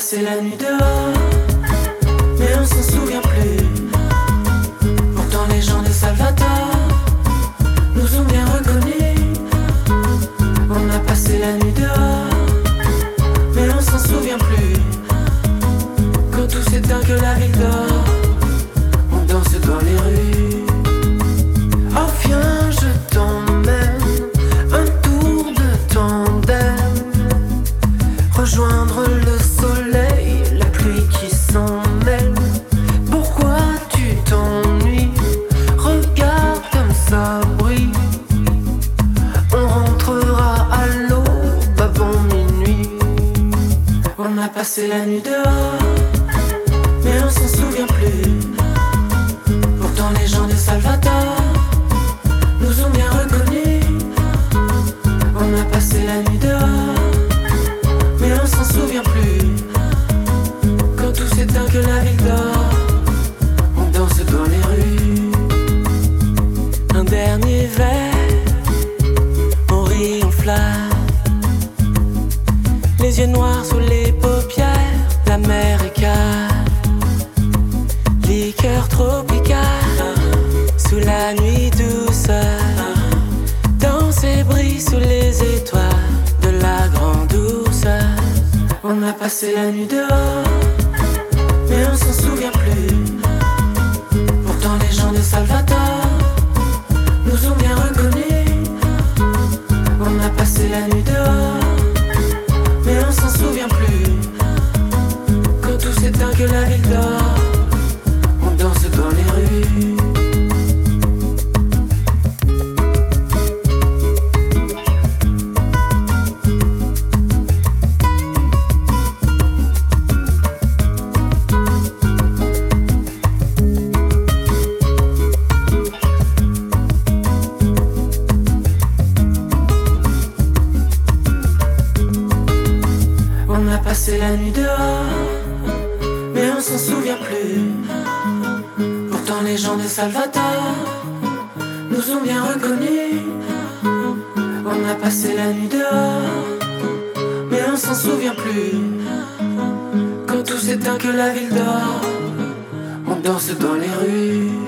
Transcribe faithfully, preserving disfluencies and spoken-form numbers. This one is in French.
passé la nuit dehors, mais on s'en souvient plus. Pourtant les gens de Salvatore nous ont bien reconnus. On a passé la nuit dehors, mais on s'en souvient plus. Quand tout s'éteint, que la ville dort, on danse dans les rues. Oh viens, je t'emmène, un tour de tandem, rejoindre le soleil, la pluie qui s'en mêle. Pourquoi tu t'ennuies? Regarde comme ça brille. On rentrera à l'aube avant minuit. On a passé la nuit dehors, mais on s'en souvient plus. Pourtant les gens de Salvatore nous ont bien reconnus. On a passé la nuit dehors, mais on s'en souvient plus. Quand tout s'éteint, que la ville dort, on danse dans les rues. Un dernier verre, on rit, on flatte, les yeux noirs sous les paupières, la mer est calme. Liqueur tropicale, sous la nuit douce, danse et brille sous les étoiles de la grande douceur. On a passé la nuit dehors, mais on s'en souvient plus. Pourtant les gens de Salvatore nous ont bien reconnus. On a passé la nuit dehors, mais on s'en souvient plus. Quand tout s'éteint, que la ville dort, on danse dans les rues. On a passé la nuit dehors, mais on s'en souvient plus. Pourtant les gens de Salvatore nous ont bien reconnus. On a passé la nuit dehors, mais on s'en souvient plus. Quand tout s'éteint, que la ville dort, on danse dans les rues.